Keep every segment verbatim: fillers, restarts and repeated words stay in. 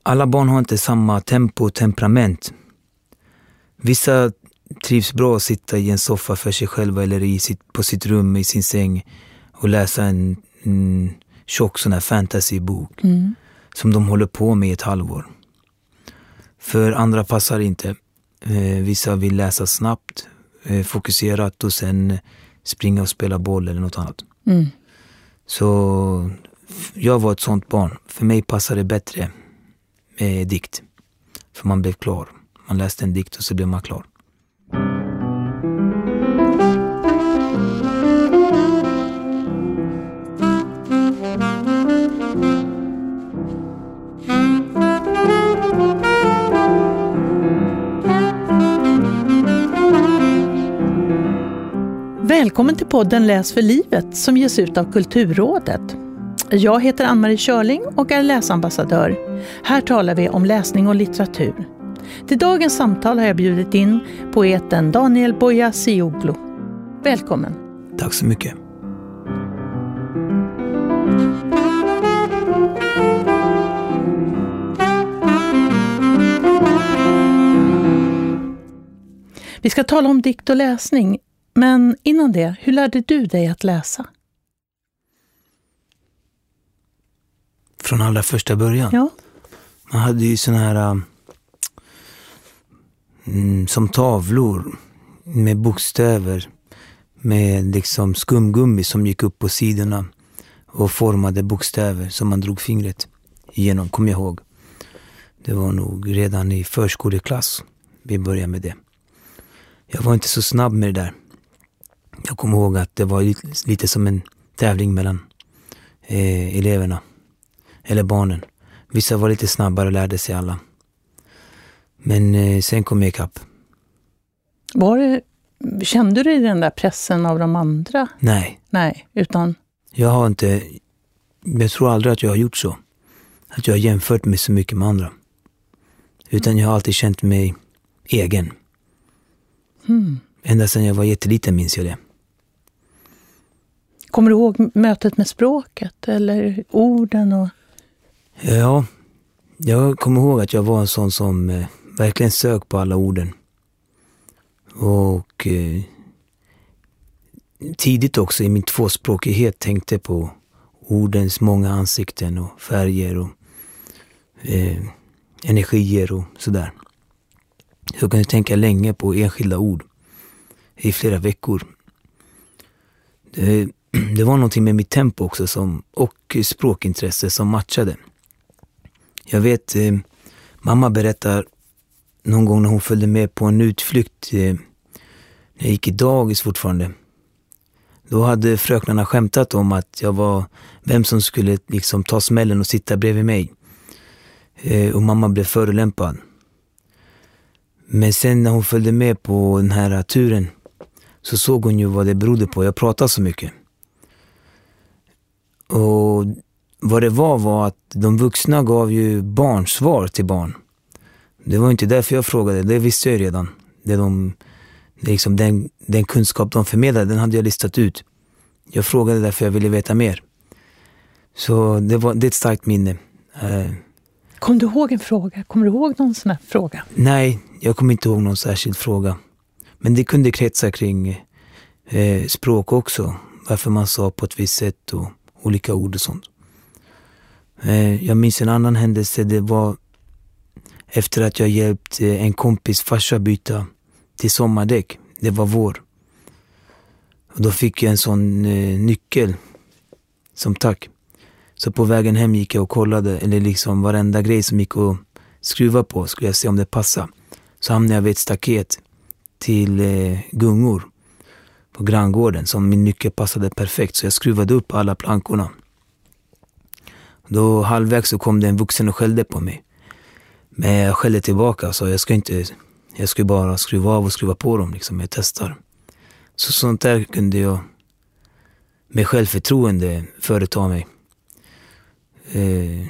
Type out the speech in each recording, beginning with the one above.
alla barn har inte samma tempo och temperament. Vissa trivs bra att sitta i en soffa för sig själva eller i sitt, på sitt rum i sin säng och läsa en, en tjock sån här fantasybok mm. som de håller på med i ett halvår. För andra passar inte. Eh, vissa vill läsa snabbt, eh, fokuserat och sen springa och spela boll eller något annat. Mm. Så jag var ett sånt barn. För mig passade det bättre med dikt. För man blev klar. Man läste en dikt och så blev man klar. Välkommen till podden Läs för livet som ges ut av Kulturrådet. Jag heter Ann-Marie Körling och är läsambassadör. Här talar vi om läsning och litteratur. Till dagens samtal har jag bjudit in poeten Daniel Boyacıoğlu. Välkommen. Tack så mycket. Vi ska tala om dikt och läsning. Men innan det, hur lärde du dig att läsa? Från allra första början? Ja. Man hade ju såna här mm, som tavlor med bokstäver med liksom skumgummi som gick upp på sidorna och formade bokstäver som man drog fingret igenom, kom jag ihåg. Det var nog redan i förskoleklass vi började med det. Jag var inte så snabb med det där. Jag kommer ihåg att det var lite, lite som en tävling mellan eh, eleverna. Eller barnen. Vissa var lite snabbare och lärde sig alla. Men eh, sen kom jag ikapp. Var det, kände du den där pressen av de andra? Nej. Nej, utan... Jag har inte... Jag tror aldrig att jag har gjort så. Att jag har jämfört mig så mycket med andra. Utan jag har alltid känt mig egen. Hmm. Ända sedan jag var jätteliten minns jag det. Kommer du ihåg mötet med språket eller orden? Och... Ja, jag kommer ihåg att jag var en sån som eh, verkligen sök på alla orden. Och eh, tidigt också i min tvåspråkighet tänkte på ordens många ansikten och färger och eh, energier och sådär. Jag kunde tänka länge på enskilda ord i flera veckor. Det, det var någonting med mitt tempo också som, och språkintresse som matchade. Jag vet, eh, mamma berättar någon gång när hon följde med på en utflykt eh, när jag gick i dagis fortfarande. Då hade fröknarna skämtat om att jag var vem som skulle liksom ta smällen och sitta bredvid mig. Eh, och mamma blev förolämpad. Men sen när hon följde med på den här turen så såg hon ju vad det berodde på. Jag pratade så mycket. Och vad det var var att de vuxna gav ju barnsvar till barn. Det var inte därför jag frågade. Det visste jag redan. Det de, det liksom den, den kunskap de förmedlade, den hade jag listat ut. Jag frågade därför jag ville veta mer. Så det, var, det är ett starkt minne. Kommer du ihåg en fråga? Kommer du ihåg någon sån här fråga? Nej, jag kommer inte ihåg någon särskild fråga. Men det kunde kretsa kring eh, språk också. Varför man sa på ett visst sätt och olika ord och sånt. Eh, jag minns en annan händelse. Det var efter att jag hjälpt eh, en kompis farsa byta till sommardäck. Det var vår. Och då fick jag en sån eh, nyckel som tack. Så på vägen hem gick jag och kollade, eller liksom varenda grej som gick att skruva på skulle jag se om det passade. Så hamnade jag vid ett staket till eh, gungor på granngården som min nyckel passade perfekt. Så jag skruvade upp alla plankorna. Då halvvägs så kom det en vuxen och skällde på mig. Men jag skällde tillbaka så jag ska inte, jag skulle bara skruva av och skruva på dem liksom, jag testar. Så sånt där kunde jag med självförtroende företa mig. Eh,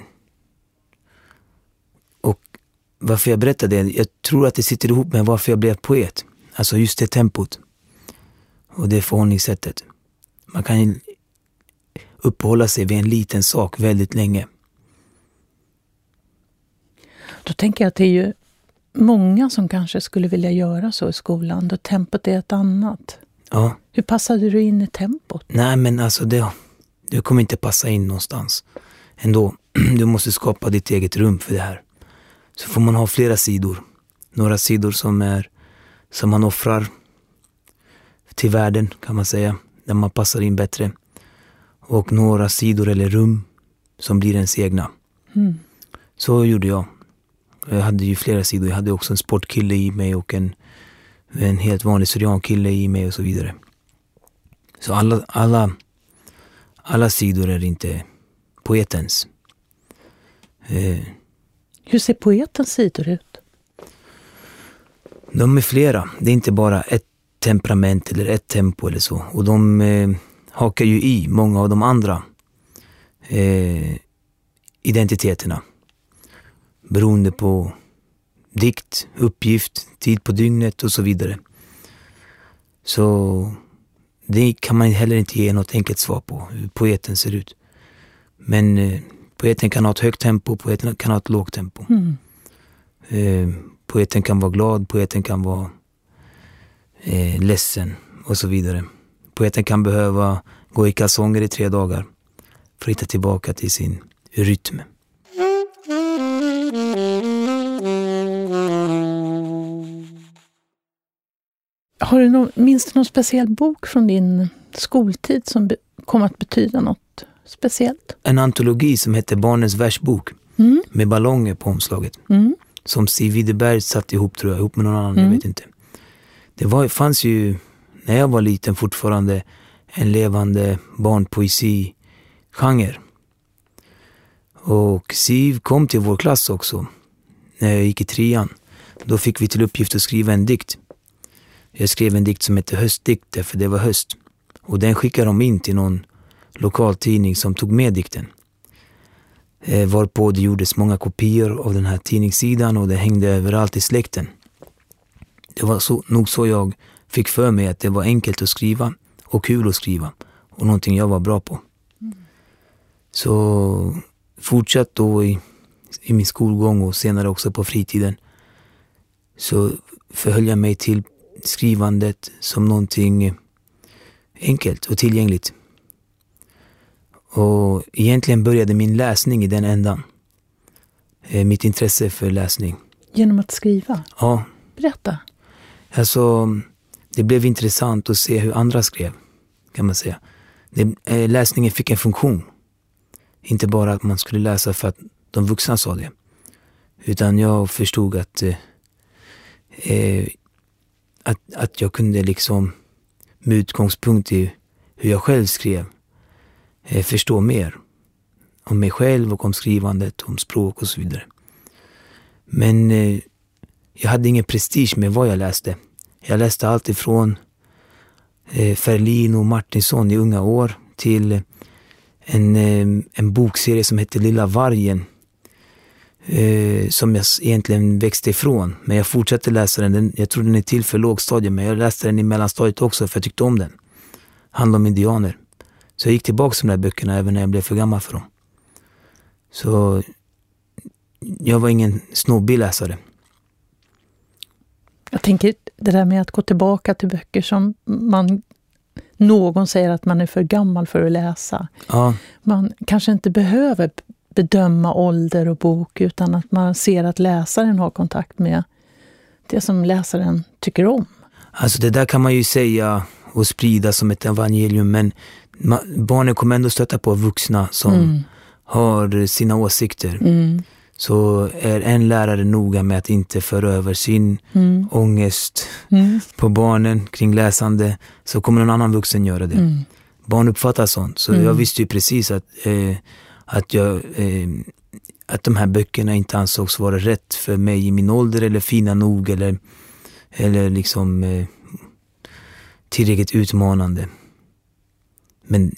och varför jag berättar det, jag tror att det sitter ihop med varför jag blev poet. Alltså just det tempot och det förhållningssättet. Man kan uppehålla sig vid en liten sak väldigt länge. tänker jag att det är ju många som kanske skulle vilja göra så i skolan, då tempot är ett annat. Ja. Hur passade du in i tempot? Nej, men alltså det, du kommer inte passa in någonstans. Ändå, du måste skapa ditt eget rum för det här. Så får man ha flera sidor. Några sidor som är som man offrar till världen, kan man säga. Där man passar in bättre. Och några sidor eller rum som blir ens egna. Mm. Så gjorde jag. Jag hade ju flera sidor. Jag hade också en sportkille i mig och en, en helt vanlig syriankille i mig och så vidare. Så alla, alla, alla sidor är inte poetens. Eh, Hur ser poetens sidor ut? De är flera. Det är inte bara ett temperament eller ett tempo eller så. Och de eh, hakar ju i många av de andra eh, identiteterna. Beroende på dikt, uppgift, tid på dygnet och så vidare. Så det kan man heller inte ge något enkelt svar på hur poeten ser ut. Men eh, poeten kan ha ett högt tempo, poeten kan ha ett lågt tempo. Mm. Eh, poeten kan vara glad, poeten kan vara eh, ledsen och så vidare. Poeten kan behöva gå i kalsonger i tre dagar för att hitta tillbaka till sin rytm. Har du någon, minns du någon speciell bok från din skoltid som be, kom att betyda något speciellt? En antologi som heter Barnens versbok Mm. med ballonger på omslaget. Mm. Som Siv Widerberg satt ihop, tror jag, ihop med någon annan, Mm. jag vet inte. Det var, fanns ju, när jag var liten fortfarande, en levande barnpoesi-genre. Och Siv kom till vår klass också, när jag gick i trean. Då fick vi till uppgift att skriva en dikt. Jag skrev en dikt som heter Höstdikt, för det var höst. Och den skickade de in till någon lokaltidning som tog med dikten. Eh, varpå det gjordes många kopior av den här tidningssidan och det hängde överallt i släkten. Det var så, nog så jag fick för mig att det var enkelt att skriva och kul att skriva. Och någonting jag var bra på. Mm. Så fortsatt då i, i min skolgång och senare också på fritiden. Så förhöll jag mig till skrivandet som någonting enkelt och tillgängligt. Och egentligen började min läsning i den ändan. Eh, mitt intresse för läsning. Genom att skriva? Ja. Berätta. Alltså, det blev intressant att se hur andra skrev, kan man säga. Det, eh, läsningen fick en funktion. Inte bara att man skulle läsa för att de vuxna sa det. Utan jag förstod att, eh, eh, att, att jag kunde liksom med utgångspunkt i hur jag själv skrev eh, förstå mer om mig själv och om skrivandet, om språk och så vidare. Men eh, jag hade ingen prestige med vad jag läste. Jag läste allt ifrån eh, Ferlin och Martinsson i unga år till en, eh, en bokserie som heter Lilla vargen. Eh, som jag egentligen växte ifrån. Men jag fortsatte läsa den. den. Jag tror den är till för lågstadiet, men jag läste den i mellanstadiet också för jag tyckte om den. Handlar om indianer. Så jag gick tillbaka till de där böckerna även när jag blev för gammal för dem. Så jag var ingen snobbig läsare. Jag tänker det där med att gå tillbaka till böcker som man, någon säger att man är för gammal för att läsa. Ja. Man kanske inte behöver bedöma ålder och bok utan att man ser att läsaren har kontakt med det som läsaren tycker om. Alltså det där kan man ju säga och sprida som ett evangelium, men barnen kommer ändå stöta på vuxna som mm. har sina åsikter. Mm. Så är en lärare noga med att inte föra över sin mm. ångest mm. på barnen kring läsande, så kommer någon annan vuxen göra det. Mm. Barn uppfattar sånt. Så mm. jag visste ju precis att, eh, att, jag, eh, att de här böckerna inte ansågs vara rätt för mig i min ålder eller fina nog eller, eller liksom eh, tillräckligt utmanande. Men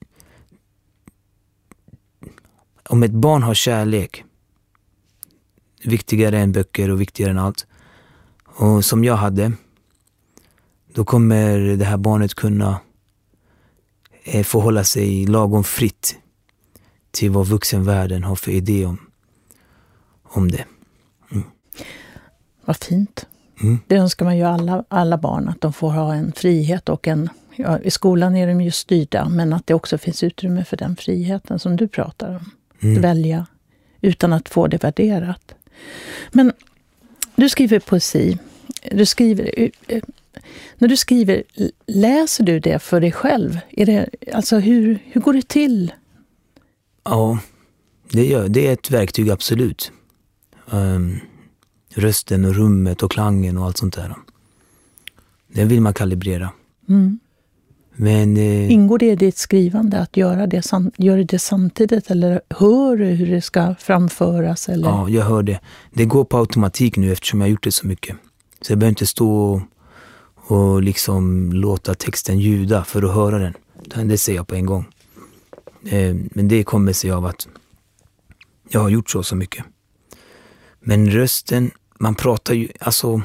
om ett barn har kärlek, viktigare än böcker och viktigare än allt, och som jag hade, då kommer det här barnet kunna eh, förhålla sig lagom fritt till vad vuxenvärlden har för idé om, om det. Mm. Vad fint. Mm. Det önskar man ju alla, alla barn, att de får ha en frihet och en... Ja, i skolan är de ju styrda, men att det också finns utrymme för den friheten som du pratar om. Mm. Att välja utan att få det värderat. Men du skriver poesi. Du skriver, när du skriver, läser du det för dig själv? Är det, alltså hur, hur går det till? Ja, det, gör, det är ett verktyg absolut. Um, rösten och rummet och klangen och allt sånt där. Det vill man kalibrera. Mm. Men, eh, ingår det i ditt skrivande att göra det, sam- gör det samtidigt, eller hör du hur det ska framföras? Eller? Ja, jag hör det. Det går på automatik nu eftersom jag har gjort det så mycket. Så jag behöver inte stå och, och liksom låta texten ljuda för att höra den. Det ser jag på en gång. Eh, men det kommer sig av att jag har gjort så så mycket. Men rösten, man pratar ju, alltså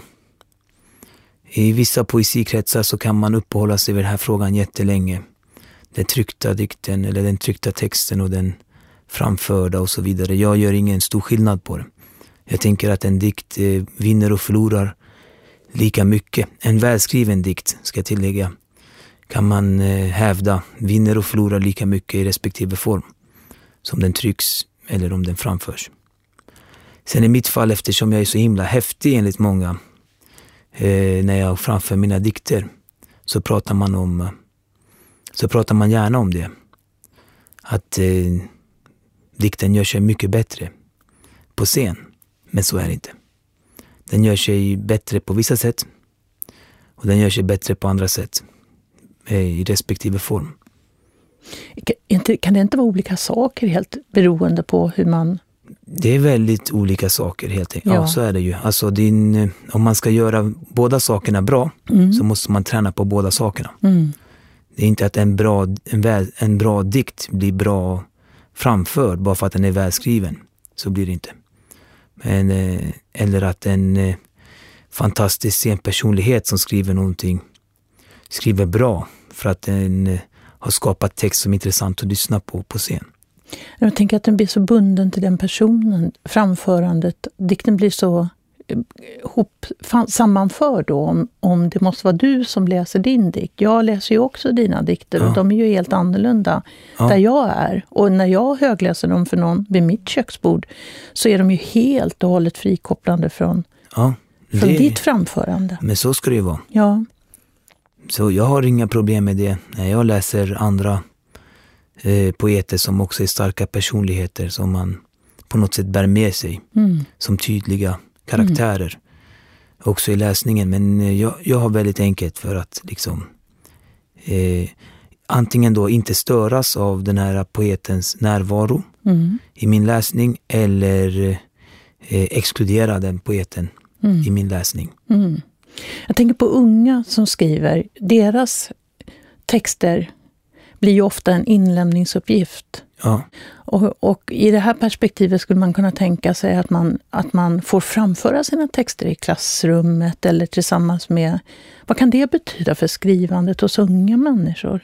i vissa poesikretsar så kan man uppehålla sig vid den här frågan jättelänge. Den tryckta dikten eller den tryckta texten och den framförda och så vidare. Jag gör ingen stor skillnad på det. Jag tänker att en dikt eh, vinner och förlorar lika mycket. En välskriven dikt, ska jag tillägga, kan man eh, hävda vinner och förlorar lika mycket i respektive form som den trycks eller om den framförs. Sen i mitt fall, eftersom jag är så himla häftig enligt många eh, när jag framför mina dikter, så pratar man om så pratar man gärna om det. Att eh, dikten gör sig mycket bättre på scen. Men så är det inte. Den gör sig bättre på vissa sätt och den gör sig bättre på andra sätt eh, i respektive form. Kan det inte vara olika saker helt beroende på hur man... Det är väldigt olika saker helt enkelt. Ja. ja, så är det ju. Alltså din, om man ska göra båda sakerna bra mm. så måste man träna på båda sakerna. Mm. Det är inte att en bra, en, väl, en bra dikt blir bra framförd bara för att den är välskriven. Så blir det inte. Men, eh, eller att en eh, fantastisk scenpersonlighet som skriver någonting skriver bra för att den eh, har skapat text som är intressant att lyssna på på scen. Jag tänker att den blir så bunden till den personen, framförandet. Dikten blir så ihop, sammanförd då, om, om det måste vara du som läser din dikt. Jag läser ju också dina dikter ja. och de är ju helt annorlunda ja. där jag är. Och när jag högläser dem för någon vid mitt köksbord så är de ju helt och hållet frikopplande från, ja, det, från ditt framförande. Men så ska det ju vara. Ja. Så jag har inga problem med det när jag läser andra eh, poeter som också är starka personligheter som man på något sätt bär med sig mm. som tydliga karaktärer. Mm. Också i läsningen. Men jag, jag har väldigt enkelt för att liksom eh, antingen då inte störas av den här poetens närvaro mm. i min läsning eller eh, exkludera den poeten mm. i min läsning. Mm. Jag tänker på unga som skriver. Deras texter blir ju ofta en inlämningsuppgift. Ja. Och, och i det här perspektivet skulle man kunna tänka sig att man, att man får framföra sina texter i klassrummet eller tillsammans med... Vad kan det betyda för skrivandet hos unga människor?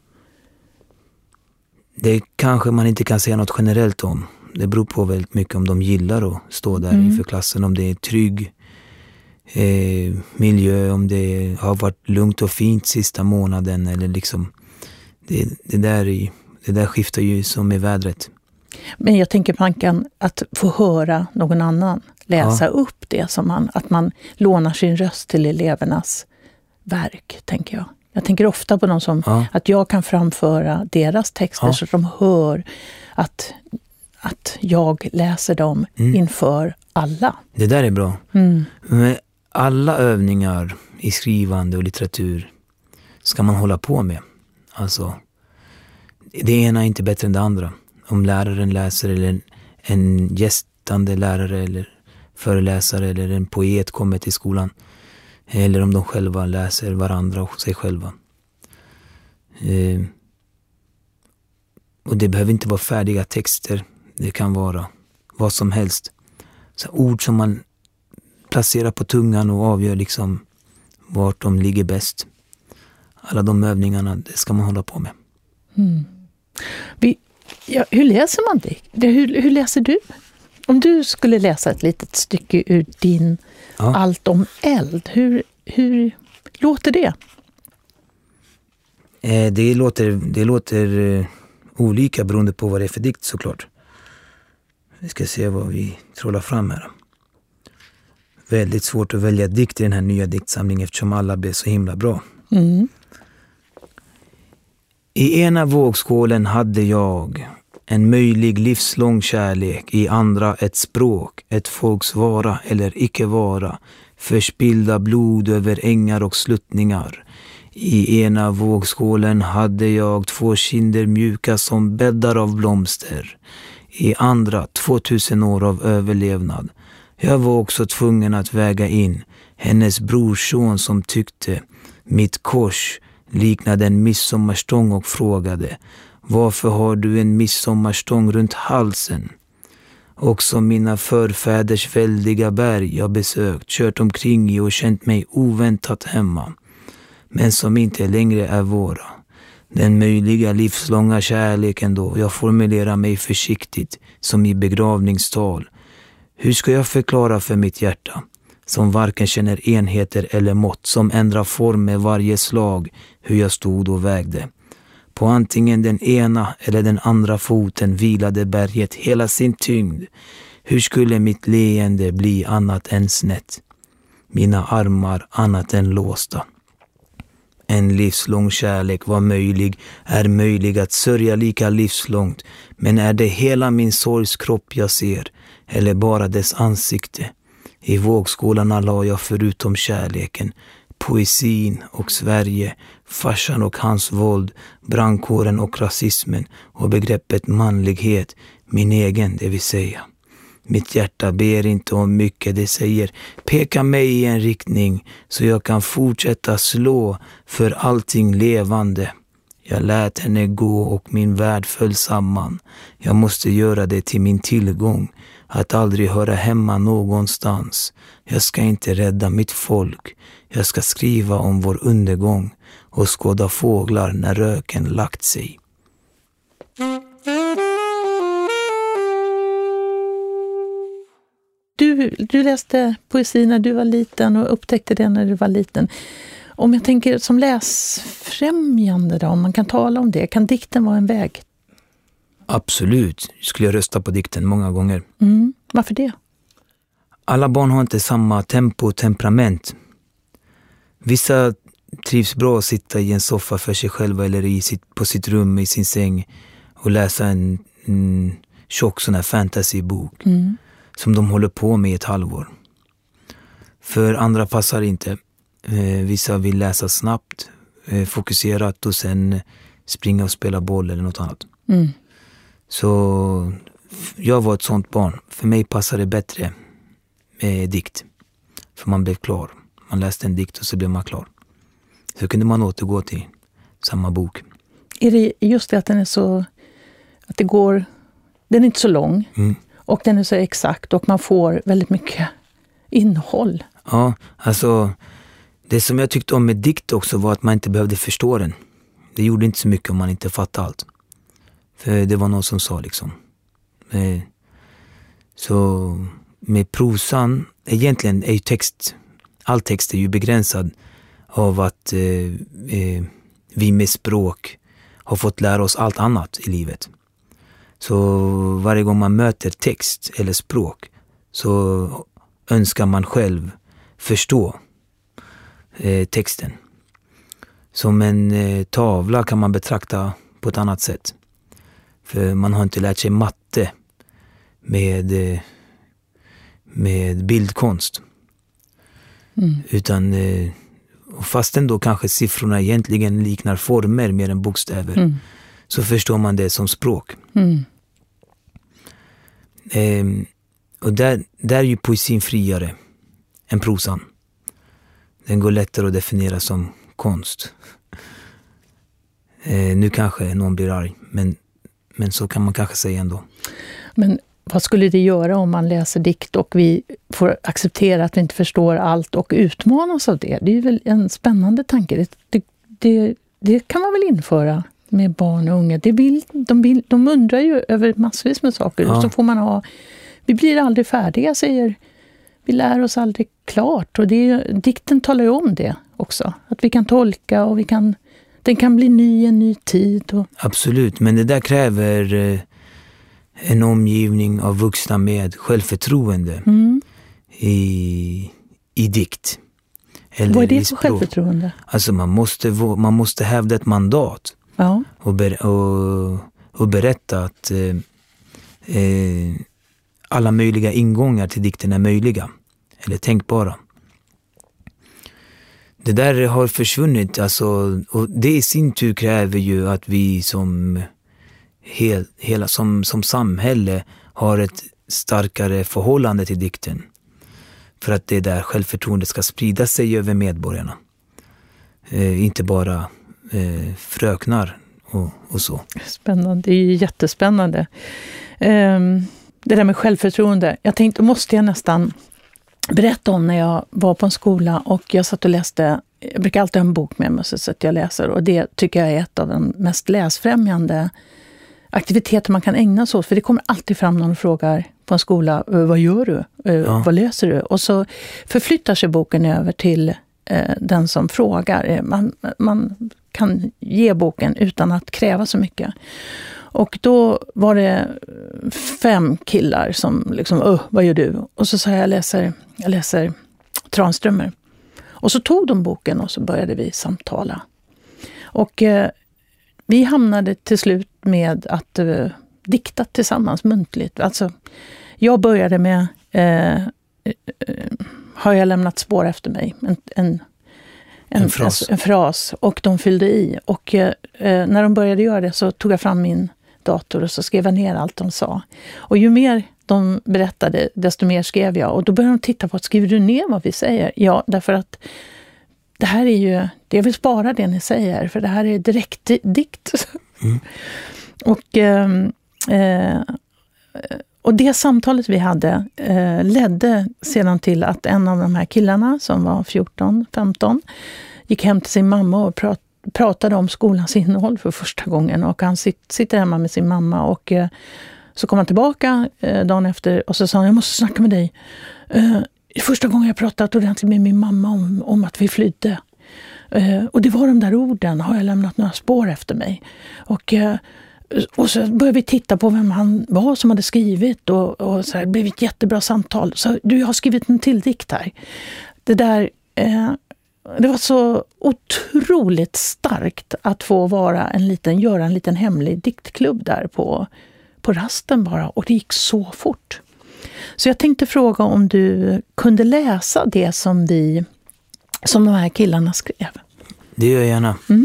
Det kanske man inte kan säga något generellt om. Det beror på väldigt mycket om de gillar att stå där mm. inför klassen. Om det är trygg eh, miljö, om det har varit lugnt och fint sista månaden. Eller liksom, det, det, där, är, det där skiftar ju som i vädret. Men jag tänker man kan att få höra någon annan läsa ja. upp det som man, att man lånar sin röst till elevernas verk, tänker jag. Jag tänker ofta på någon som, ja. att jag kan framföra deras texter ja. så att de hör att, att jag läser dem mm. inför alla. Det där är bra. Mm. Men alla övningar i skrivande och litteratur ska man hålla på med. Alltså, det ena är inte bättre än det andra. Om läraren läser eller en, en gästande lärare eller föreläsare eller en poet kommer till skolan. Eller om de själva läser varandra och sig själva. Eh, och det behöver inte vara färdiga texter. Det kan vara vad som helst. Så ord som man placerar på tungan och avgör liksom vart de ligger bäst. Alla de övningarna, det ska man hålla på med. Mm. Vi, ja, hur läser man det? Hur, hur läser du? Om du skulle läsa ett litet stycke ur din ja. Allt om eld, hur, hur låter det? Eh, det låter, det låter eh, olika beroende på vad det är för dikt såklart. Vi ska se vad vi trollar fram här. Väldigt svårt att välja dikt i den här nya diktsamlingen eftersom alla blev så himla bra. Mm. I ena vågskålen hade jag en möjlig livslång kärlek, i andra ett språk, ett folks vara eller icke vara, förspillda blod över ängar och sluttningar. I ena vågskålen hade jag två kinder mjuka som bäddar av blomster, i andra tvåtusen år av överlevnad. Jag var också tvungen att väga in hennes brorson som tyckte mitt kors liknade en midsommarstång och frågade: varför har du en midsommarstång runt halsen? Också mina förfäders väldiga berg jag besökt, kört omkring i och känt mig oväntat hemma, men som inte längre är våra. Den möjliga livslånga kärleken då, jag formulerar mig försiktigt som i begravningstal. Hur ska jag förklara för mitt hjärta, som varken känner enheter eller mått, som ändrar form med varje slag, hur jag stod och vägde? På antingen den ena eller den andra foten vilade berget hela sin tyngd. Hur skulle mitt leende bli annat än snett? Mina armar annat än låsta. En livslång kärlek var möjlig, är möjlig att sörja lika livslångt, men är det hela min sorgs kropp jag ser, eller bara dess ansikte? I vågskålarna la jag förutom kärleken poesin och Sverige, farsan och hans våld, brandkåren och rasismen och begreppet manlighet, min egen det vill säga. Mitt hjärta ber inte om mycket, det säger peka mig i en riktning så jag kan fortsätta slå för allting levande. Jag lät henne gå och min värld föll samman. Jag måste göra det till min tillgång, att aldrig höra hemma någonstans. Jag ska inte rädda mitt folk. Jag ska skriva om vår undergång och skåda fåglar när röken lagt sig. Du, du läste poesi när du var liten och upptäckte det när du var liten. Om jag tänker som läsfrämjande då, om man kan tala om det, kan dikten vara en väg? Absolut, skulle jag rösta på dikten många gånger. Mm. Varför det? Alla barn har inte samma tempo och temperament. Vissa trivs bra att sitta i en soffa för sig själva eller i sitt, på sitt rum i sin säng och läsa en, en tjock sån här fantasybok mm. som de håller på med i ett halvår. För andra passar inte. Eh, vissa vill läsa snabbt, eh, fokuserat och sen springa och spela boll eller något annat. Mm. Så jag var ett sånt barn. För mig passade det bättre med dikt. För man blev klar. Man läste en dikt och så blev man klar. Så kunde man återgå till samma bok. Är det just det att den är så, att det går, den är inte så lång mm. och den är så exakt och man får väldigt mycket innehåll. Ja, alltså det som jag tyckte om med dikt också var att man inte behövde förstå den. Det gjorde inte så mycket om man inte fattade allt. För det var någon som sa liksom. Så med prosan, egentligen är ju text, all text är ju begränsad av att eh, eh, vi med språk har fått lära oss allt annat i livet. Så varje gång man möter text eller språk så önskar man själv förstå eh, texten. Som en eh, tavla kan man betrakta på ett annat sätt. För man har inte lärt sig matte med, eh, med bildkonst. Mm. Utan eh, fastän då kanske siffrorna egentligen liknar former mer än bokstäver mm. så förstår man det som språk. Mm. Eh, och där, där är ju poesin friare än prosan. Den går lättare att definiera som konst. Eh, nu kanske någon blir arg, men, men så kan man kanske säga ändå. Men vad skulle det göra om man läser dikt och vi får acceptera att vi inte förstår allt och utmanas av det? Det är ju väl en spännande tanke. Det, det, det, det kan man väl införa med barn och unga. Det vill, de, vill, de undrar ju över massvis med saker. Ja. Och så får man ha vi blir aldrig färdiga, säger vi lär oss aldrig klart. Och det är, dikten talar ju om det också. Att vi kan tolka och vi kan, den kan bli ny i en ny tid. Och... Absolut, men det där kräver eh, en omgivning av vuxna med självförtroende mm. i, i dikt. Eller vad är det för självförtroende? Alltså man måste, man måste hävda ett mandat. Ja. Och, ber, och, och berätta att eh, eh, alla möjliga ingångar till dikten är möjliga. Eller tänkbara. Det där har försvunnit. Alltså, och det i sin tur kräver ju att vi som, hel, hela, som, som samhälle har ett starkare förhållande till dikten. För att det där självförtroendet ska sprida sig över medborgarna. Eh, inte bara eh, fröknar och, och så. Spännande, det är ju jättespännande. Um, det där med självförtroende. Jag tänkte, måste jag nästan berätta om när jag var på en skola och jag satt och läste, jag brukar alltid ha en bok med mig så att jag läser, och det tycker jag är ett av de mest läsfrämjande aktiviteter man kan ägna sig åt, för det kommer alltid fram någon och frågar på en skola, vad gör du? Ja. Vad läser du? Och så förflyttar sig boken över till eh, den som frågar. Man, man kan ge boken utan att kräva så mycket. Och då var det fem killar som liksom, öh, vad gör du? Och så sa jag, jag läser, jag läser Tranströmer. Och så tog de boken och så började vi samtala. Och eh, vi hamnade till slut med att eh, dikta tillsammans muntligt. Alltså, jag började med eh, eh, har jag lämnat spår efter mig? En, en, en, en, fras. en, en fras. Och de fyllde i. Och eh, när de började göra det så tog jag fram min dator och så skrev jag ner allt de sa. Och ju mer de berättade, desto mer skrev jag. Och då började de titta på att skriver du ner vad vi säger? Ja, därför att det här är ju, jag vill spara det ni säger, för det här är direkt dikt. Mm. och, eh, och det samtalet vi hade eh, ledde sedan till att en av de här killarna som var fjorton femton gick hem till sin mamma och prat, pratade om skolans innehåll för första gången. Och han sit, sitter hemma med sin mamma och eh, så kom han tillbaka eh, dagen efter och så sa han, jag måste snacka med dig. Eh, första gången jag pratat ordentligt med min mamma om, om att vi flydde. Uh, och det var de där orden, har jag lämnat några spår efter mig. Och, uh, och så började vi titta på vem han var som hade skrivit. Och, och så här, det blev ett jättebra samtal. Så du, jag har skrivit en till dikt här. Det där, uh, det var så otroligt starkt att få vara en liten, göra en liten hemlig diktklubb där på, på rasten bara. Och det gick så fort. Så jag tänkte fråga om du kunde läsa det som vi, som de här killarna skrev. Det gör jag gärna. Mm.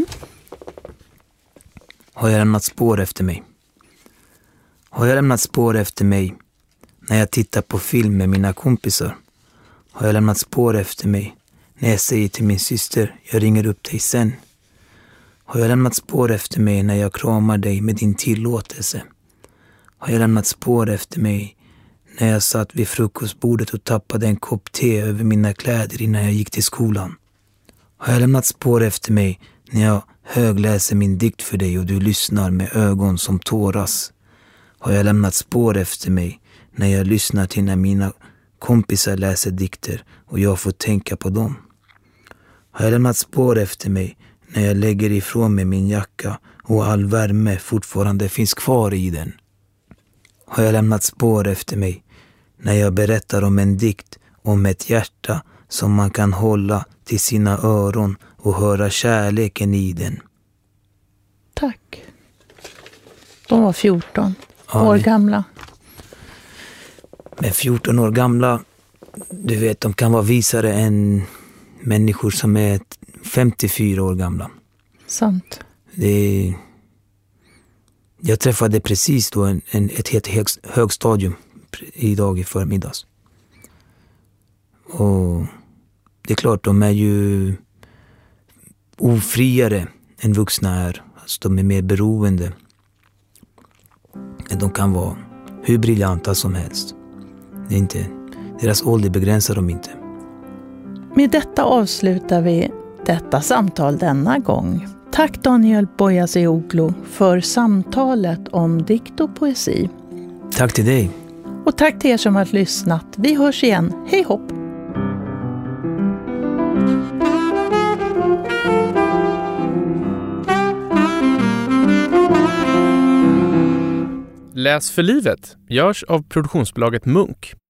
Har jag lämnat spår efter mig? Har jag lämnat spår efter mig när jag tittar på film med mina kompisar? Har jag lämnat spår efter mig när jag säger till min syster, jag ringer upp dig sen? Har jag lämnat spår efter mig när jag kramar dig med din tillåtelse? Har jag lämnat spår efter mig när jag satt vid frukostbordet och tappade en kopp te över mina kläder innan jag gick till skolan? Har jag lämnat spår efter mig när jag högläser min dikt för dig och du lyssnar med ögon som tåras? Har jag lämnat spår efter mig när jag lyssnar till när mina kompisar läser dikter och jag får tänka på dem? Har jag lämnat spår efter mig när jag lägger ifrån mig min jacka och all värme fortfarande finns kvar i den? Har jag lämnat spår efter mig när jag berättar om en dikt om ett hjärta som man kan hålla till sina öron och höra kärleken i den? Tack. De var fjorton ja, år gamla. Men fjorton år gamla, du vet, de kan vara visare än människor som är femtiofyra år gamla. Sant. Det är... Jag träffade precis då en, en, ett helt hög, högstadium idag i förmiddags. Och det är klart, de är ju ofriare än vuxna är. Alltså de är mer beroende. De kan vara hur briljanta som helst. Det är inte, deras ålder begränsar dem inte. Med detta avslutar vi detta samtal denna gång. Tack Daniel Boyazioglu för samtalet om dikt och poesi. Tack till dig. Och tack till er som har lyssnat. Vi hörs igen. Hej hopp! Läs för livet görs av produktionsbolaget Munk.